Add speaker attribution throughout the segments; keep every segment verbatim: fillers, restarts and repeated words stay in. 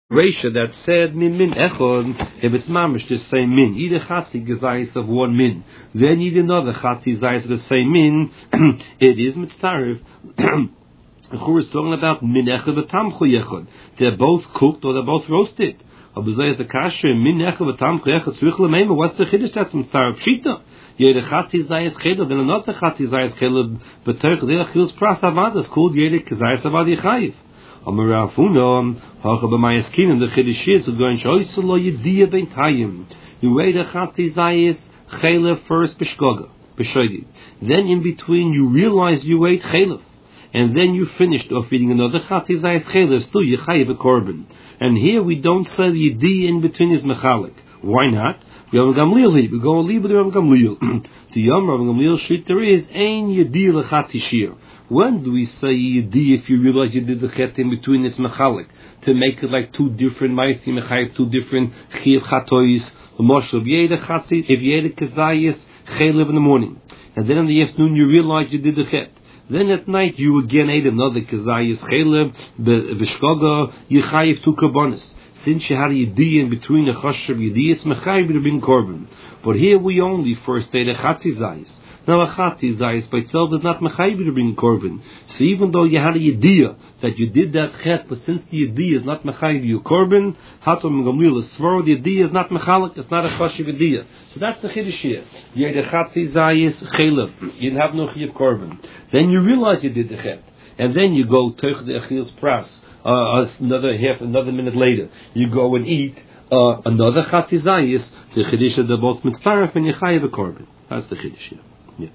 Speaker 1: Resha that said min min echon, if it's mamish the same min, either chati gezayis of one min, then either another chati zayis of the same min, it is mitzarif. Who is talking about min echon v'tamchu yechon? They're both cooked or they're both roasted. Abuzay is a kasher min echon v'tamchu yechon. Tzrich lemeima. What's the chiddush that's mitzarif? Shita. Yeder chati zayis chelav, then another chati zayis chelav. B'terich the achil's pras avad is called yeder kezayis avad yichayiv. Amarafuno, Hachabamayaskin, the Chidishis are going Shoisalo Yedia Bentayim. You wait a Chati Zayis, Chaylev first Bishkoga, Bishoidi. Then in between you realize you ate Chaylev. And then you finished off eating another Chati Zayis Chaylev, still you Chayiv a Korban. And here we don't say Yedia in between is Mechalik. Why not? We have a Gamliel here. We go and leave with the Rav Gamliel. The Yom Rav Gamliel sheet there is Ein Yedia Lechati Shir. When do we say yedi if you realize you did the chet in between this mechalik to make it like two different ma'asim mechayev, two different chiv chatois, l'moshel v'yeda chati, if yeda kezayis chaylev in the morning, and then in the afternoon you realize you did the chet. Then at night you again ate another kezayis chaylev b'shkoga yichayev two karbonis. Since you had a yedi in between the choshev yedi, it's mechayev to bring korban. But here we only first ate a chati zayis. Now a chati zayis by itself is not mechayiv to bring korban. So even though you had a yediyah that you did that chet, but since the yediyah is not mechayiv you korban, hatom gamliel is svaro, the yediyah is not mechalik, it's not a chashiv yediyah. So that's the chiddush here. You had a chati zayis chelav, you didn't have no chiv korban. Then you realize you did the chet, and then you go teich the achil's pras. Uh, another half, another minute later, you go and eat uh, another chati zayis. The chiddush they're both mitzparef and you chayiv a korban. That's the chiddush here. Yeah.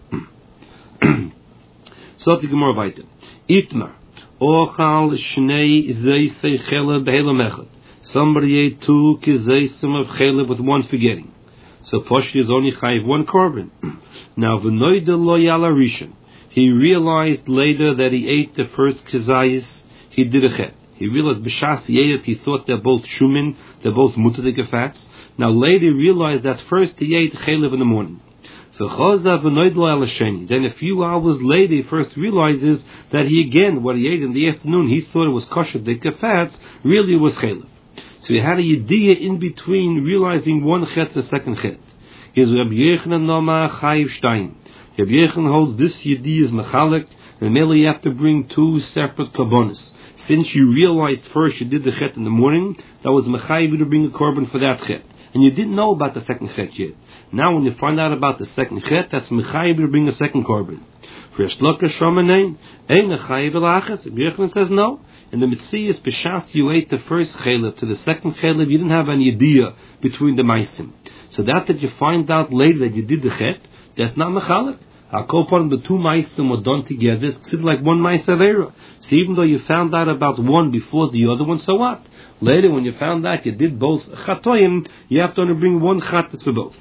Speaker 1: So the Gemara weiter. Itmar ochal shnei zeisei chelev behelam echad. Somebody ate two kezeisim of chelev with one forgetting. So Poshti is only chayiv one korban. Now v'noida lo yala rishon. He realized later that he ate the first kezayis. He did a chet. He realized b'shas yeyet. He thought they're both shumin. They're both mutadik fats. Now later he realized that first he ate chelev in the morning. Then a few hours later, he first realizes that he again, what he ate in the afternoon, he thought it was kosher dika fats, really it was chelev. So he had a yediyah in between, realizing one chet to the second chet. Here's Rabbi Yochanan Noma Chayiv Shtein. Rabbi Yochanan holds this yediyah is mechalik, and merely you have to bring two separate karbonis. Since you realized first you did the chet in the morning, that was mechayiv to bring a korban for that chet. And you didn't know about the second chet yet. Now when you find out about the second chet, that's mechayiv to bring a second korban. For Yeshloka Shomanein, ein mechayiv elachas. Yochanan says no. And the Metzias b'shas you ate the first chelev to the second chelev, you didn't have any idea between the maisim. So that that you find out later that you did the chet, that's not mechalik. Hakol the two maisim were done together. It's like one ma'is avera. So even though you found out about one before the other one, so what? Later, when you found out you did both chatoyim, you have to only bring one chatas for both.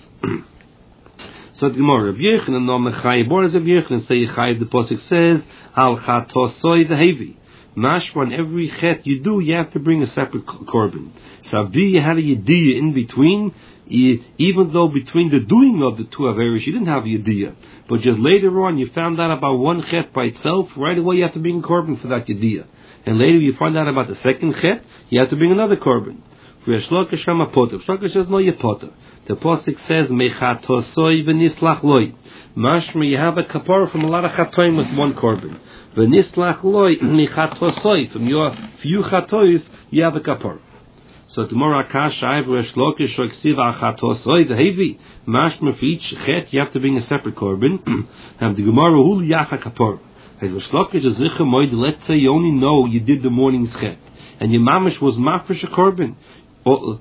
Speaker 1: So the Gemara of Yochanan no mechayiv. What does Rav Yochanan say? Yechayiv. The pasuk says al chatosoy v'hevi. Mashma, on every chet you do, you have to bring a separate korban. Sabi, you had a yediyah in between, even though between the doing of the two averis you didn't have a yediyah, but just later on you found out about one chet by itself. Right away you have to bring a korban for that yediyah. And later you find out about the second chet, you have to bring another korban. For Yeshloka Shama Potter. Shloka says no Yepotter. The Pasuk says Mechatosoi v'nislach loy. Mashma, you have a kapara from a lot of chatoim with one korban. V'nislach loy mechatosoi, from your few chatois you have a kapara. So tomorrow Akash Shaiv Yeshloka Shoksiv Achatosoi v'hevi. Mashma, for each chet you have to bring a separate korban. And the Gemara Hul Yacha kapara. Let's say you only know you did the morning's chet, and your mamish was mafresh a korban. Your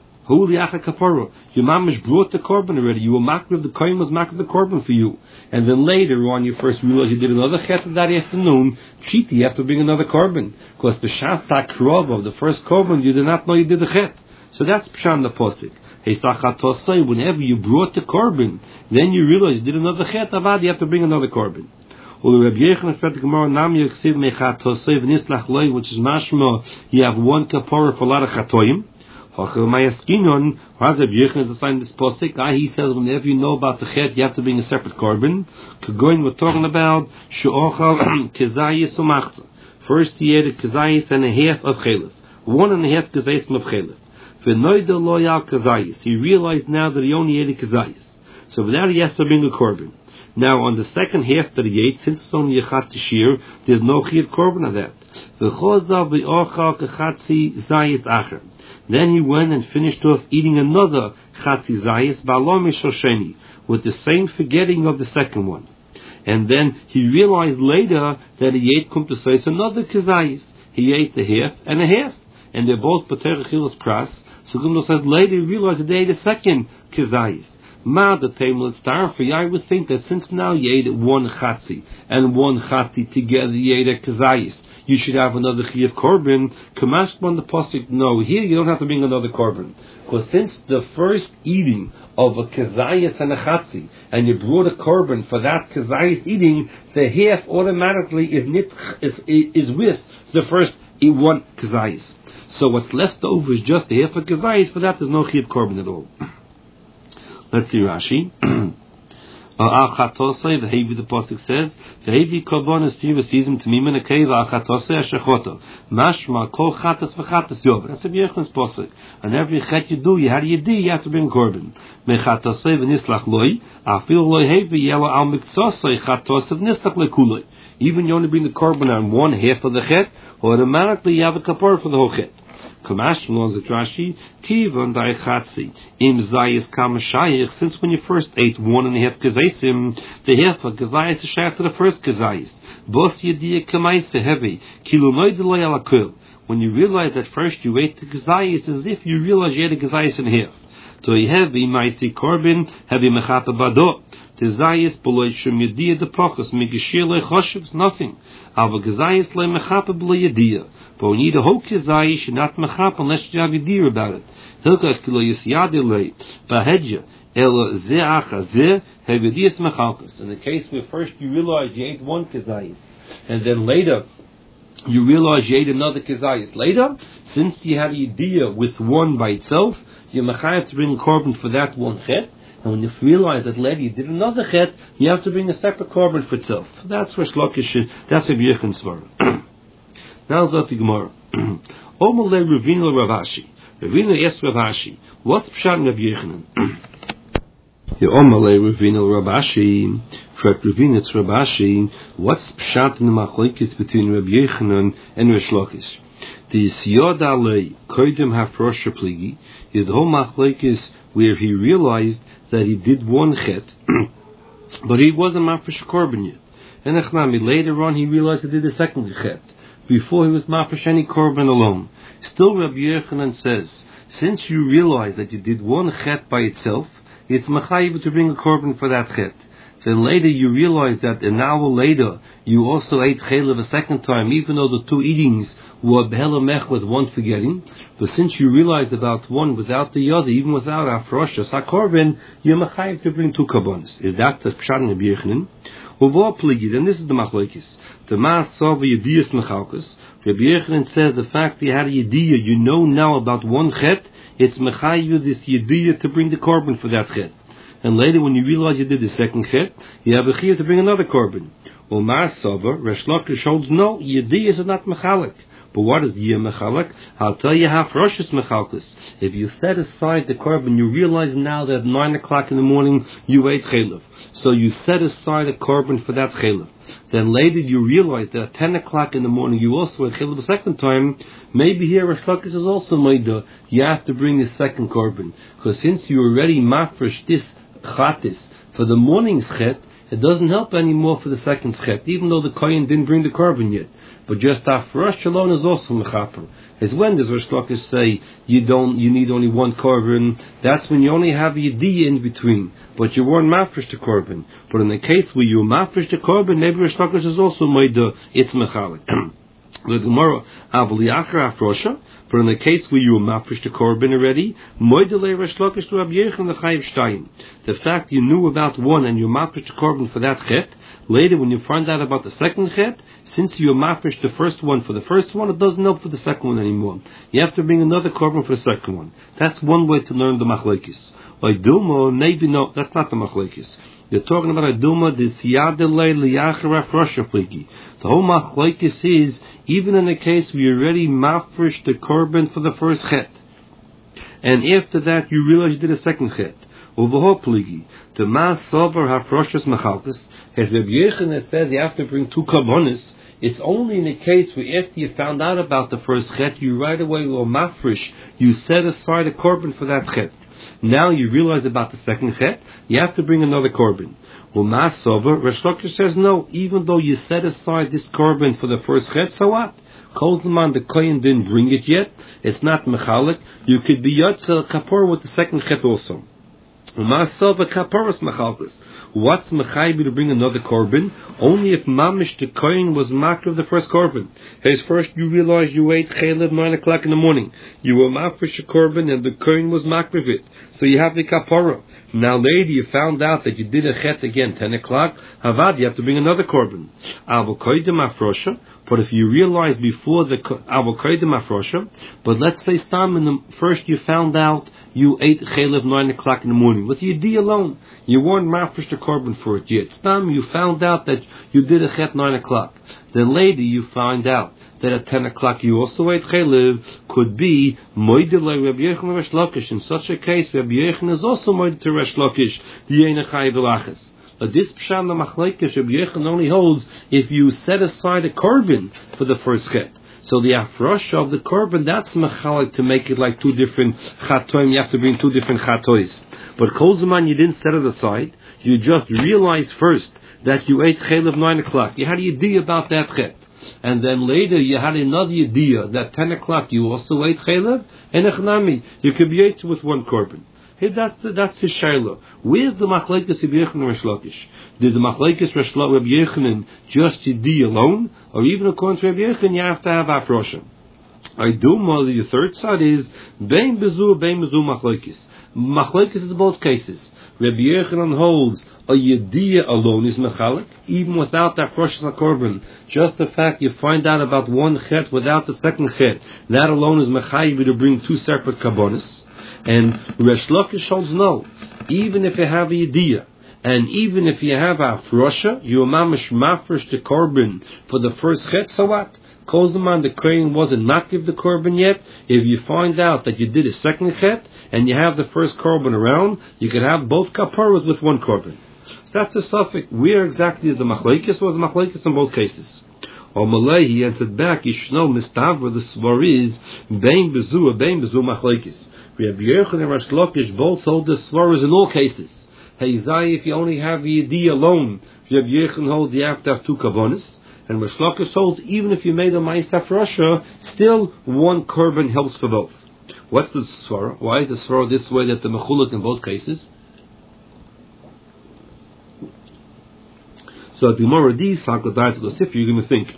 Speaker 1: mamish brought the korban already. You were makriv, the kohen was makriv the korban for you. And then later on, you first realized you did another chet that afternoon. Shiti, you have to bring another korban. Because the shas takrov of the first korban, you did not know you did the chet. So that's pshan the posik. Whenever you brought the korban, then you realize you did another chet, avad, you have to bring another korban. Which is mashma, you have one kapara for a lot of chatoim. He says whenever you know about the chet, you have to bring a separate korban. We're talking about kezayis umachza. First he ate a kezayis and a half of chelev. one and a half kazayis of chaylev. V'noida loyal kazayis. He realized now that he only ate a kazayis. So now he has to bring a korban. Now on the second half that he ate, since it's only a chatzi shir, there's no chiyuv korban of that. V'chozav v'ochal kachatzi zayis acher. Then he went and finished off eating another chatzi zayis ba'alom mishosheni, with the same forgetting of the second one. And then he realized later that he ate kumtasais another kazayis. He ate the half and a half, and they're both pater chilas pras. So Gimel says later he realized that they ate a second kazayis. Ma the table star for I would think that since now you ate one chatzi and one chati together, you ate a kazayis, you should have another chiyuv korban. Kamash on the pasuk. No, here you don't have to bring another korban, because since the first eating of a kazayis and a chatzi, and you brought a korban for that kazayis eating, the half automatically is nit, is, is with the first one kazayis. So what's left over is just the half of kazayis. For that, there's no chiyuv korban at all. Let's see Rashi. Achatosei, the Hevi, the pasuk says, the Hevi korban is few season to me in a cave. Achatosei ashechoto, mashma kol chatas v'chatas yov. That's a Yechon's pasuk. And every chet you do, you had you do, you have to bring korban. Mechatosei v'nislach loy, afil loy Hevi yela al miktsosei chatosei v'nislach lekuloi. Even you only bring the korban on one half of the chet, automatically you have a kapor for the whole chet. Kamash knows the Rashi, Kivon Daichatzi, Im Zayis Kamashayich, since when you first ate one and a half kazaisim, the half of kazayis is shaykh to the first kazayis. Bos Yediya Kamaisa heavy, Kilunoid Loy Alakul. When you realize that first you ate the kazayis, as if you realize you ate the kazayis in half. To a heavy, Maisi Korbin, heavy Mechata Bado. The Zayis Beloy Shum Yediya the Pokos, Migashir Le Choshev, nothing. Ava Kazayis Le Mechata Beloy Yediya. But when you eat a whole kizai, you should not mechap unless you have a deer about it. Hilkach kilo yisyadilei bahedja elo ze acha ze hevedias mechalkas. In the case where first you realize you ate one kizai, and then later you realize you ate another kizai. Later, since you had a deer with one by itself, you mechayev to bring a korban for that one chet. And when you realize that later you did another chet, you have to bring a separate korban for itself. That's where shlokish is. That's a Yechon's svara. Now Zot the Gemara. Omale Ravina Ravashi. Ravina yes Ravashi. What's pshat in Rav Yechanan? The Omale Ravina Ravashi. For Ravina it's Ravashi. What's pshat in the machlokes between Rav Yechanan and Rish Lakish? The Siyod Alei Koidim Hafrosha Pligi is the whole machlokes where he realized that he did one chet, but he wasn't mafresh korban yet. And later on he realized he did the second chet, before he was mafresh any korban alone. Still Rabbi Yechanan says, since you realize that you did one chet by itself, it's machayiv to bring a korban for that chet. Then later you realize that an hour later you also ate chaylev a second time, even though the two eatings were behelamech with one forgetting. But since you realized about one without the other, even without afrosha sakorban, you're machayiv to bring two korbanos. Is that the pshat in Rabbi Yechanan? Then this is the machlokes. The Mas Sava Yediyas Mechalkes. Rabbi Yechanan says the fact that you had a Yediyah, you know now about one chet, it's mechayu this Yediyah to bring the korban for that chet. And later when you realize you did the second chet, you have a chiyah to bring another korban. Well, Mas Sava, Resh Lakish holds no, Yediyah is not mechalik. But what is Yeh Mechalek? I'll tell you how Rosh's Mechalkes. If you set aside the korban, you realize now that at nine o'clock in the morning you ate chaylev. So you set aside a korban for that chaylev. Then later you realize that at ten o'clock in the morning you also ate chaylev a second time. Maybe here Rosh Lakish is also Maida. You have to bring the second korban. Because since you already mafresh this chatis for the morning's chet, it doesn't help anymore for the second chet, even though the kohen didn't bring the korban yet. But just afresh alone is also mechaper. As when does Rosh Lakish say you don't, you need only one korban? That's when you only have yediyah in between, but you weren't mafresh the korban. But in the case where you mafresh the korban, maybe Rosh Lakish is also made the it's mechalik. The Gemara avli achar afrosha. But in the case where you mafresh the korban already, moidele Rosh Lakish to Rabbi Yechanan the chayiv shtayim. The fact you knew about one and you mafresh the korban for that chet, later when you find out about the second chet, since you mafresh the first one for the first one, it doesn't help for the second one anymore. You have to bring another korban for the second one. That's one way to learn the machlokes. Oiduma, maybe no, that's not the machlekes. You're talking about Oiduma, the siyadele liyachar afrosha pligi. The whole machlekes is, even in the case where you already mafresh the korban for the first chet, and after that you realize you did a second chet. Uvaho pligi, the mas sover hafroshas machalkes, as Rabbi Yochanan says you have to bring two karbonis. It's only in the case where after you found out about the first chet, you right away will mafresh, you set aside a korban for that chet. Now you realize about the second chet, you have to bring another korban. Well, Masover, Resh Lakish says no, even though you set aside this korban for the first chet, so what? Kozman, the Kohen didn't bring it yet, it's not mechalik, you could be Yotzel Kapor with the second chet also. Masover Kaporos Mechalkes. What's mechayibi to bring another korban? Only if mamish the kohen was makr of the first korban. As first you realize you ate chaylev nine o'clock in the morning. You were mafresh a korban and the kohen was makr of it. So you have the kapara. Now later you found out that you did a chet again ten o'clock. Havad, you have to bring another korban. Avokoidem afrosha. But if you realize before the avokoidem afrosha, but let's say stam in the first you found out you ate chaylev nine o'clock in the morning with your d alone. You weren't mafresh the korban for it yet. Stam, you found out that you did a chet nine o'clock. Then later you find out that at ten o'clock you also ate chaylev. Could be moidele Rabbi Yochanan Resh Lakish. In such a case, Rabbi Yochanan is also moidele to Resh Lakish. The yena chayiv elachas. But this pshat the machlekes Rabbi Yochanan only holds if you set aside a korban for the first chet. So the afrosh of the korban, that's mechalik to make it like two different chatoim. You have to bring two different chatois. But kol zaman you didn't set it aside. You just realized first that you ate chaylev nine o'clock. You had a idea about that chet. And then later you had another idea that ten o'clock you also ate chaylev. And echnami, you could be ate with one korban. Hey, that's the, that's his shayla. Where's the machlekes Rabbi Yochanan and Resh Lakish? Does the machlekes Resh Lakish Rabbi Yochanan just idea alone, or even according to Rabbi Yochanan you have to have afrosha? I do more. The third side is bein bezu bein bezu machlekes. Machlekes is both cases. Rabbi Yochanan holds a yediyah alone is mechalik, even without that afrosha korban. Just the fact you find out about one chet without the second chet, that alone is mechayiv to bring two separate karbonis. And Resh Lakish holds no. Even if you have a yediyah, and even if you have a afrosha, you are mamish mafresh the korban for the first chet, so what? Kozaman, the kohen wasn't makiv the korban yet. If you find out that you did a second chet, and you have the first korban around, you can have both kaparas with one korban. So that's the suffix. Where exactly is the machlekes? Was the machlekes in both cases? Or Malay, he answered back, Yishno mistavra, the svar is, bein bezu, bein bezu machlekes. Rabbi Yochanan and Resh Lakish both hold the svaras in all cases. Hey, Zai, if you only have Yedi alone, Rabbi Yochanan holds you have to have two kavanas, and Resh Lakish holds even if you made a ma'is afrosha, still one korban helps for both. What's the svara? Why is the svara this way that the mechuluk in both cases? So at the Gemara D, Sakladai to the Sifri, you're going to think,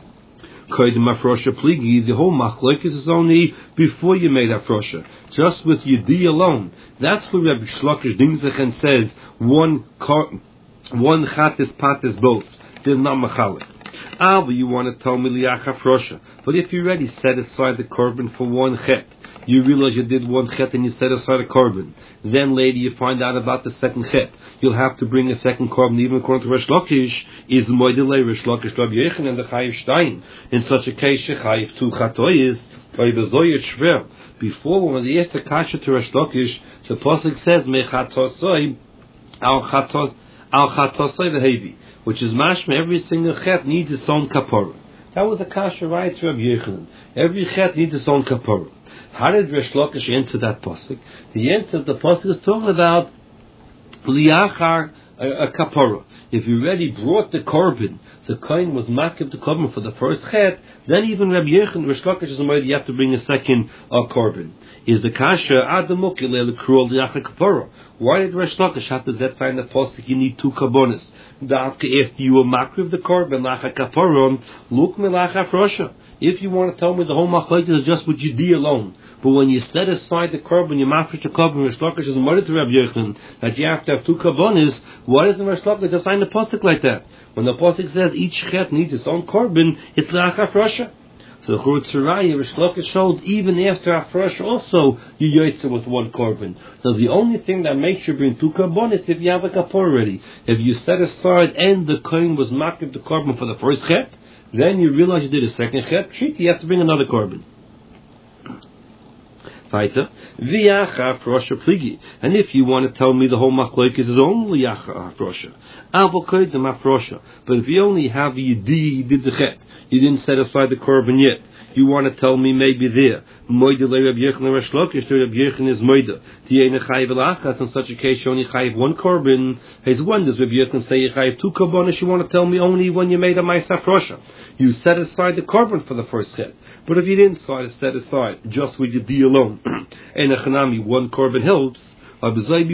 Speaker 1: the whole machlekes is only before you made afrosha, just with yedi alone. That's where Rabbi Shlokish Dingzechen says one car, one chat is pat is both. They're not machalek. Ah, but you want to tell me liach afrosha. But if you already set aside the korban for one chet, you realize you did one chet and you set aside a korban. Then later you find out about the second chet. You'll have to bring a second korban. Even according to Resh Lakish, is moedelei Resh Lakish Rabbi Yochanan and the chayiv stein. In such a case, shechayiv two chatoyis by bezoyet shver. Before, when they asked the kasha to Resh Lakish, the pasuk says mechatosoi al chatos al chatosoi v'hevi, which is mashma. Every single chet needs its own kapara. That was the kasha right to Rabbi Yochanan. Every chet needs its own kapara. How did Resh Lakish answer that pasuk? The answer of the pasuk is talking about liachar a, a kapara. If you already brought the korban, the kohen was makib the korban for the first chet, then even Rabbi Yochanan, Resh Lakish is already you have to bring a second uh, korban. Is the kasha adamukile lekruol liachar kapara? Why did Resh Lakish have to that sign the pasuk? You need two karbonis. After you were makriv the korban lacha kaparon, look melacha afrosha. If you want to tell me the whole machlekes is just with yedi alone, but when you set aside the korban, you mafresh the korban, Resh Lakish is murdered to Rabbi Yochanan that you have to have two karbonis. Why doesn't Resh Lakish just sign the pasuk like that? When the pasuk says each chet needs its own korban, it's lacha afrosha. So Churut Tzaraya, Rish Lakish showed even after Afresh also you yoytze with one korban. So the only thing that makes you bring two korbanos if you have a kapor already. If you set aside and the kohen was makriv the korban for the first chet, then you realize you did a second chet, shit, you have to bring another korban. Weiter, v'yacha Afrosha pligi. And if you want to tell me the whole machlokes is only yacha Afrosha, avol koydem Afrosha. But if you only have yedi, you did the chet, you didn't set aside the korban yet. You want to tell me maybe there, moide le Reb Yechon Rish Lakish, the Reb Yechon is moide. Tiene chayiv l'achas. In such a case, you only chayiv one korban. His one does Reb Yechon say you chayiv two korbanos? You want to tell me only when you made a ma'aseh Afrosha. You set aside the korban for the first chet. But if you didn't set aside just with your D alone, and a chanami one korban helps. Because I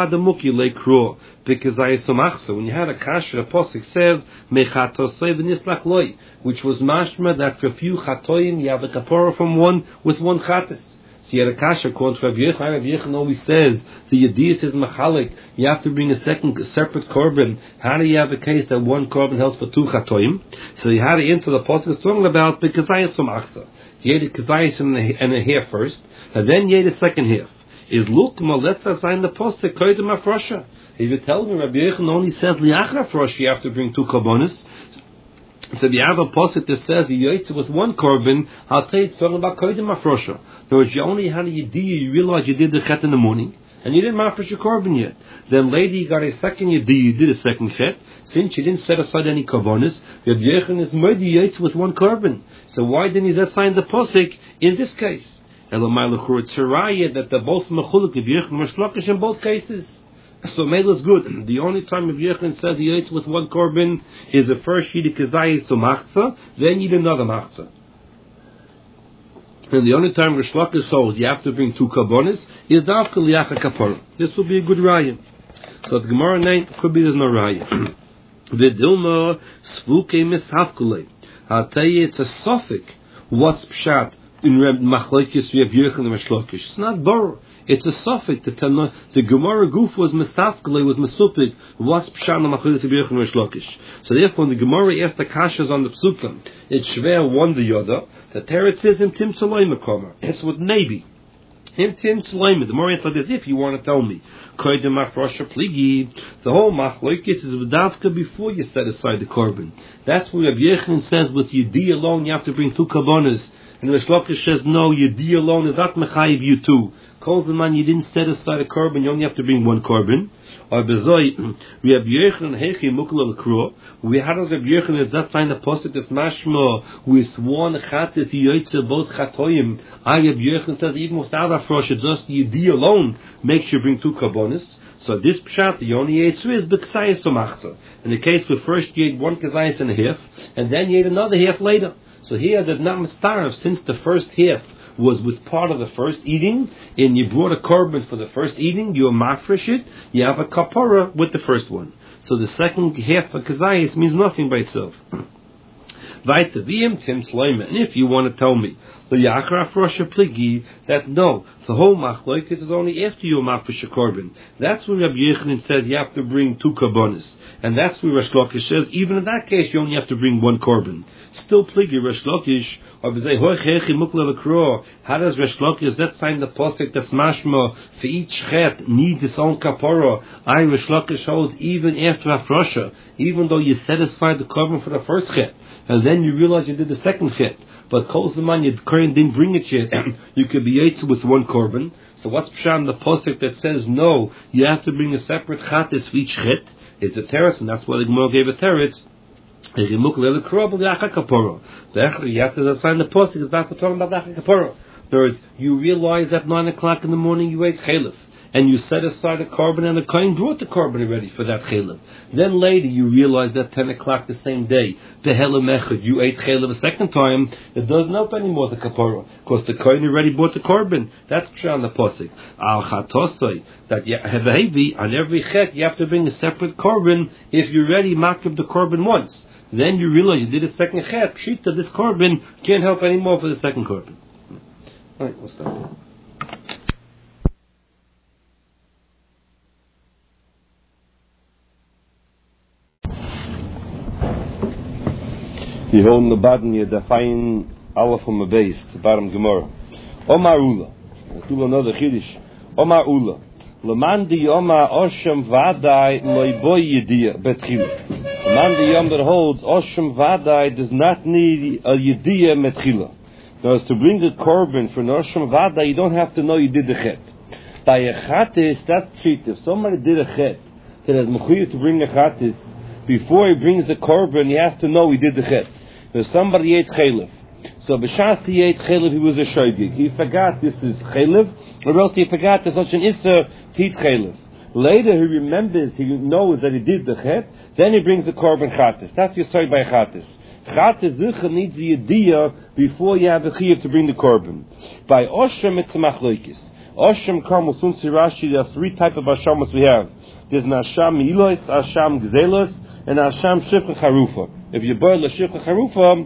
Speaker 1: somachsa, when you had a kasha, the posik says mechatosay v'nislach loy, which was mashma that for a few chatoim you have a kapora from one with one chatas. So you had a kasha called Rav Yechon. Rav Yechon always says the yediyas is machalik. You have to bring a second a separate korban. How do you have a case that one korban helps for two chatoim? So you had to answer the posik is talking about because I somachsa. You had a kazayis and a half first, and then you had a second half. Is look, let's assign the posek koydem Afrosha. If you tell me Rabbi Yechon only says liachar Afrosha, you have to bring two korbanos. So if you have a posek that says you yoytze with one korban, I'll tell you it's talking about koydem Afrosha. In other words, you only had a yediyah, you realize you did the chet in the morning, and you didn't mafresh your korban yet. Then later you got a second yediyah, you did a second chet. Since you didn't set aside any korbanos, Rabbi Yechon is moidi yoytze with one korban. So why didn't he assign the posek in this case? That they're both mechuluk Reb Yechon Rish Lakish in both cases. So Mela is good. The only time Reb Yechon says he eats with one korban is the first yid kazayis to machzah, then you need another machzah. And the only time Rish Lakish holds you have to bring two korbanos is dafka liacha kapara. This will be a good raya. So the Gemara name could be there's no raya. V'dilma svuke mishafkule. I'll tell you it's a suffix. What's pshat? In Reb Machlokes Reb Yechon and Rish Lakish. It's not bor. It's a suffix. The, the Gemara Guf was misafkele, was mesupik. Was pshan Machlokes Reb Yechon and Rish Lakish. So therefore, when the Gemara asked the kashas on the psukim, it's shver one the yoda. The teretz says in Tim Tzalay Mekomer. It's with maybe. In Tim Tzalay, the more like this. If you want to tell me, koydem Afrosha pligi, the whole Machlokes is v'davka before you set aside the korban. That's what Reb Yechon says. With yedi alone, you have to bring two korbanos. And Rish Lakish says, no, yedi alone is not mechayiv you too. Calls the man, you didn't set aside a korban, you only have to bring one korban. Or bezoi, we have Yechon hechi mukla l'kro. We had as Reb Yechon is that sign the posuk is mashma with one chatis yoytze both chatoyim. I Reb Yechon says even without Afrosh, just yedi alone makes you bring two korbanos. So this pshat, the only eitzur is b'ksayis somachza. In the case where first you ate one kazayis and a half, and then you ate another half later. So here the not mistarv, since the first half was with part of the first eating, and you brought a korban for the first eating, you mafresh it, you have a kapara with the first one. So the second half of kazayis means nothing by itself. Vaita v'im tim Tzalay. And if you want to tell me the Yachar Afrosha pligi that no, the whole machlokes is only after you mafresh a korban. That's when Rabbi Yechon says you have to bring two korbanos, and that's where Rish Lakish says even in that case you only have to bring one korban. Still pligi Rish Lakish. Or say hoichechi mukla l'kro. How does Rish Lakish that sign the postek that's mashma for each chet needs its own kapara? I Rish Lakish holds even after Afrosha, even though you set aside the korban for the first chet, and then you realize you did the second chet. But Kol Zaman you current didn't bring it yet. You could be yetz with one korban. So what's pshan the posuk that says no? You have to bring a separate chatis for each chet. It's a teretz, and that's why the Gemara gave a teretz. You have to find the posuk is back to talking about the kapara. In other words, you realize at nine o'clock in the morning you ate chalif, and you set aside a korban, and the kohen brought the korban already for that chalif. Then later you realize that ten o'clock the same day, the helamechad, you ate chalif a second time. It doesn't help anymore the kapara because the kohen already brought the korban. That's pshan the posuk. Al chatosai that heavy on every chet you have to bring a separate korban if you already makriv the korban once. Then you realize you did a second chet. Pshita, this korban can't help anymore for the second korban. All right, we'll stop. You hold the button, you define Aleph from the base, the bottom Gemara. Omar Ula. We'll do another Chiddush. Omar Ula. Leman di Omar Oshem Vadai Loiboy Yediyah Betchila. Leman di Yom that holds Oshem Vadai does not need a Yediyah Metchila. Now, as to bring the korban for an Oshem Vadai, you don't have to know you did the Chet. By a Chatis, that's treat. If somebody did a Chet, that has Mechuyev to bring a Chatis, before he brings the korban, he has to know he did the Chet. If somebody ate Chaylev, so b'shas he ate chaylev, he was a shoygig. He forgot this is chaylev, or else he forgot there's such an issa to eat chaylev. Later he remembers, he knows that he did the chet, then he brings the korban chatis. That's your story by chatis. Chatis zicha needs the idea before you have the chiyuv to bring the korban. By oshem it's a machloikis. Oshem kam usun sirashi, there are three types of ashamas we have. There's an asham ilois, asham gzelos, and asham shifcha charufa. If you boil a shifcha charufa,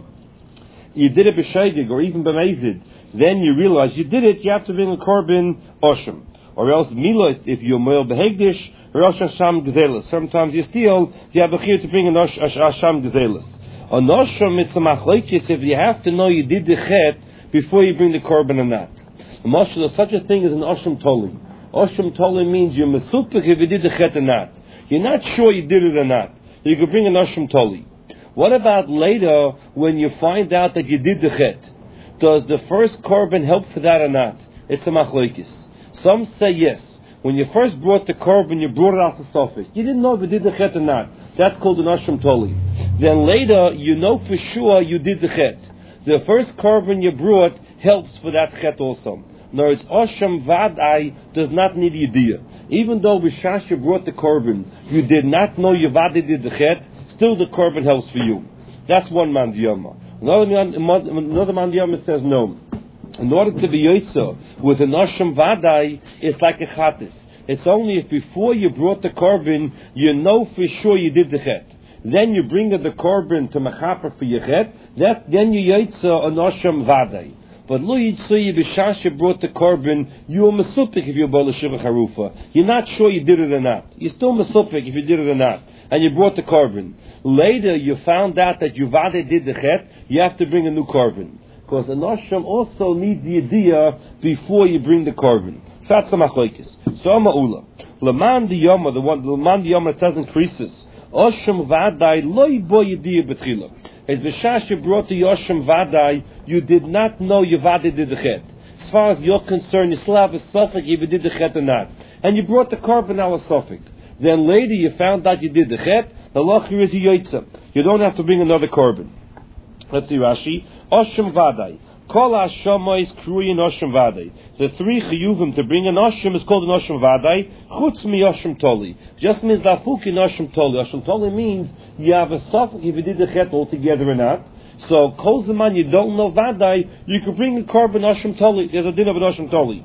Speaker 1: you did it b'shaydig or even b'mezid, then you realize you did it, you have to bring a korban oshem. Or else milos, if you're moel behegdish, or else asham gzelis. Sometimes you steal, you have a chiyuv to bring an osh, ash, asham gzelis. On oshem, it's a machlokes if you have to know you did the chet before you bring the korban or not. There's such a thing as an oshem toli. Oshem toli means you're mesupik if you did the chet or not. You're not sure you did it or not. You can bring an oshem toli. What about later when you find out that you did the chet? Does the first korban help for that or not? It's a machlokes. Some say yes. When you first brought the korban, you brought it out the surface. You didn't know if you did the chet or not. That's called an asham toli. Then later, you know for sure you did the chet. The first korban you brought helps for that chet also. In other words, asham vadai does not need yediyah. Even though b'shash you brought the korban, you did not know you vadai did the chet, still the korban helps for you. That's one man diyama. Another man, another man diyama says no. In order to be yotza with an asham vadai, it's like a chatis. It's only if before you brought the korban, you know for sure you did the chet. Then you bring the korban to mechaper for your chet. That then you yotza an asham vadai. But lo yitzui b'shash you brought the korban, you're mesupik if you're bala shivach harufa. You're not sure you did it or not. You're still mesupik if you did it or not. And you brought the korban. Later you found out that you vade did the chet, you have to bring a new korban. Because an asham also needs the idea before you bring the korban. So that's the machlokes. So ma'ula. Laman di yama, the one, laman di yama that doesn't creases. Asham vadai loy bo yediyah betchila. As b'shash you brought the asham vadai, you did not know you vade did the chet. As far as you're concerned, you still have a suffix if you did the chet or not. And you brought the korban al suffix. Then later you found out you did the chet, the lachir is yotza. You don't have to bring another korban. Let's see Rashi. Oshem vadai. Kol hashamois kruyin oshem vadai. The three chiyuvim to bring an oshem is called an oshem vadai. Chutz mi oshem toli. Just means lafuk in oshem toli. Oshem toli means you have a suffix if you did the chet altogether or not. So kol zaman you don't know vadai, you can bring a korban oshem toli. There's a din of an oshem toli.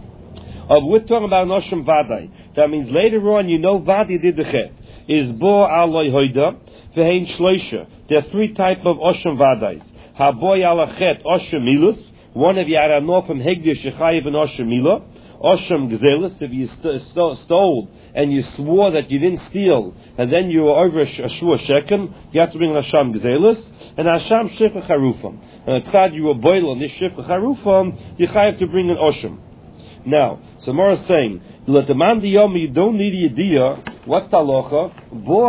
Speaker 1: Uh, we're talking about an oshem vadai. That means later on you know vadai did the chet. Is bo aloi hoida vehein shloisha. There are three type of oshem vadais. Haboy alachet oshem milus. One of you had a from hegdish shechayiv and oshem milah. Oshem gzelis. If you st- st- stole and you swore that you didn't steal, and then you were over a shua shekem, you have to bring an asham gzelis and asham shifcha charufam. And tzad you were boil on this shifcha charufam, you have to bring an oshem. Now, so Mara is saying, let the man the yom you don't need a yediyah. What's the halacha?